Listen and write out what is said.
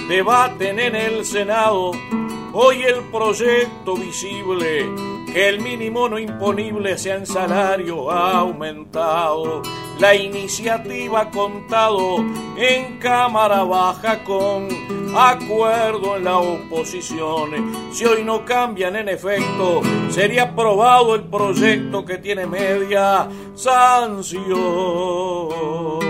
debaten en el Senado hoy el proyecto visible, que el mínimo no imponible sea en salario aumentado. La iniciativa ha contado en Cámara Baja con acuerdo en la oposición. Si hoy no cambian en efecto, sería aprobado el proyecto que tiene media sanción.